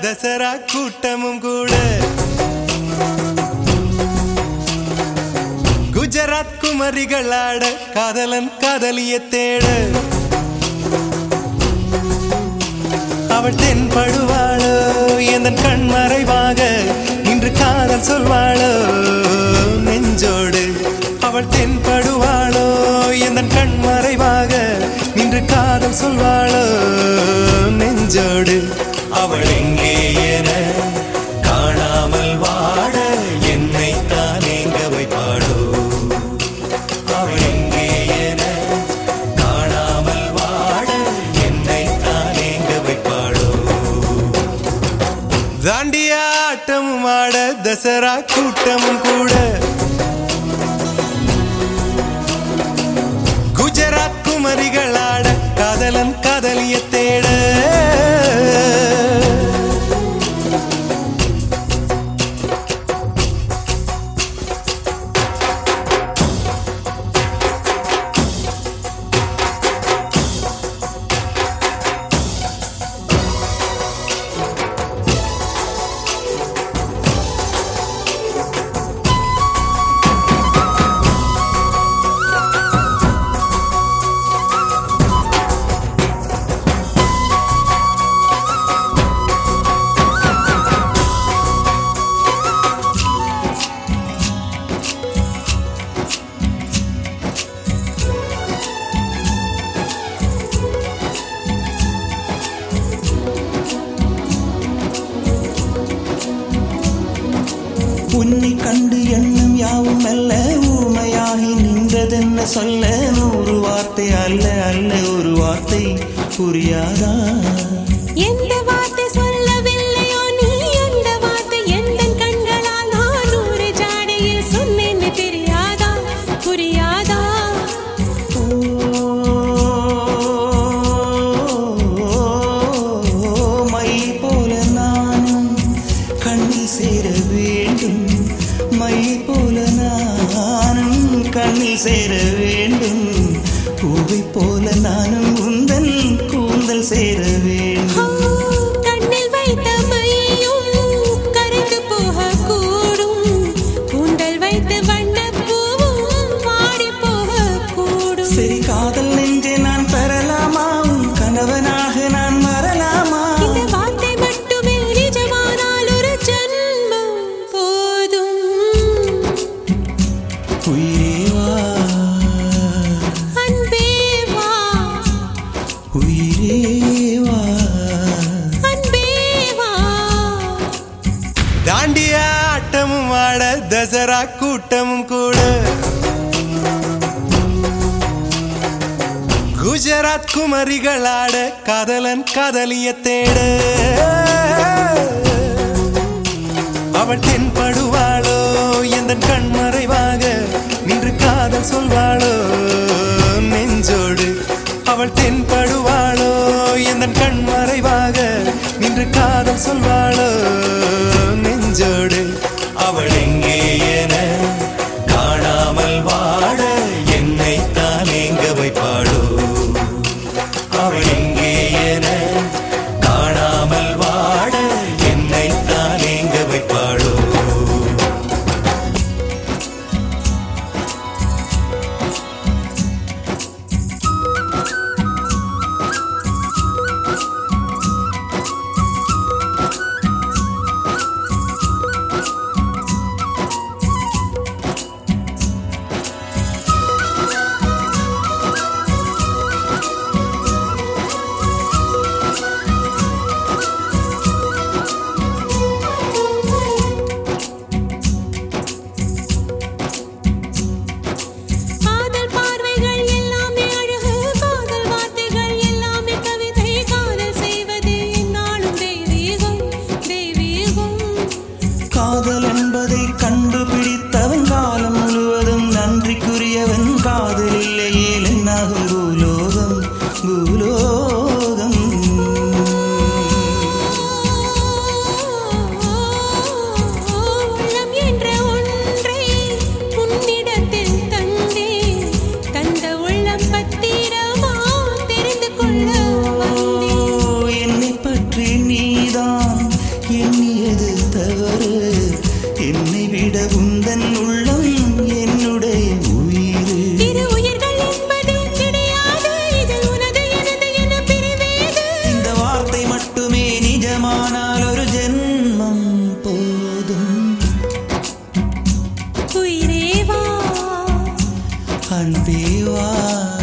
தசரா கூட்டமும் கூட குஜராத் குமரிகளாட காதலன் காதலிய தேட அவள் தென்படுவாளோ எந்தன் கண் மறைவாக இன்று காதல் சொல்வாளோ நெஞ்சோடு அவள் தென்படுவாளோ எந்தன் கண் மறைவாக இன்று காதல் சொல்வாளோ நெஞ்சோடு அவள் எங்கே என காணாமல் வாட என்னை தான் எங்க வைப்பாளோ அவள் எங்கே என காணாமல் வாட என்னை தான் எங்க வைப்பாளோ தாண்டியா ஆட்டமும் ஆட தசரா கூட்டமும் கூட குஜராத் குமரிகளாட காதலன் காதலிய தேட உன்னை கண்டு எண்ணம் யாவும் அல்ல ஊமையாகி நின்றதென்ன சொல்ல 100 வார்த்தை அல்ல அல்ல ஒரு வார்த்தை புரியாதா எந்த வார்த்தை சொல்லவில்லையோ நீ அந்த வார்த்தை எந்த கண்களால் நான் 100 ஜாடையில் சொன்னேன்னு தெரியாதா புரியாதா மை போல நானும் கண்ணில் சேர வேண்டும் மை போல நானும் கண்ணில் சேர வேண்டும் பூவை போல நானும் உந்தன் கூந்தல் சேர வேண்டும் கண்ணில் வைத்த மையும் கரைந்து போகக்கூடும் கூந்தல் வைத்த வண்ணப்பூவும் வாடி போகக்கூடும் சரி காதல் நெஞ்சே நான் பெறலாமா உன் கணவனாக நான் வரலாமா இந்த வார்த்தை மட்டுமே நிஜமானால் ஒரு ஜன்மம் போதும் உயிரே வா அன்பே வா உயிரே வா அன்பே வா தாண்டியா ஆட்டமும் ஆட தசரா கூட்டமும் கூட குஜராத் குமரிகளாட காதலன் காதலிய தேட அவள் தென்படுவாளோ எந்தன் கண் மறைவாக நின்று காதல் சொல்வாளோ நெஞ்சோடு அவள் தென்படுவாளோ எந்தன் கண் மறைவாக நின்று காதல் சொல்வாளோ நெஞ்சோடு அவள் எங்கே என காணாமல் வாட என்னை தான் எங்க வைப்பாளோ அவள் எங்கே என காணாமல் வாட என்னை தான் எங்க வைப்பாளோ காதல் பார்வைகள் எல்லாமே அழகு காதல் வார்த்தைகள் எல்லாமே கவிதை காதல் செய்வதே நாளும் தெய்வீகம் தெய்வீகம் காதல் என்பதை கண்டுபிடித்தவன் காலம் முழுவதும் நன்றிக்குரியவன் காதல் இல்லையே என்னாகும் பூலோகம் பூலோகம் உள்ளம் என்ற ஒன்றை உன்னிடத்தில் தந்தே தந்த உள்ளம் பத்திரமா தெரிந்து கொள்ள வந்தேன் என்னை பற்றி நீதான் விட உந்தன் உள்ளம் என்னுடைய உயிர். இரு உயிர்கள் என்பது கிடையாது, இது உனது எனது என பிரிவேது. இந்த வார்த்தை மட்டுமே நிஜமானால் ஒரு ஜென்மம் போதும். உயிரே வா, அன்பே வா.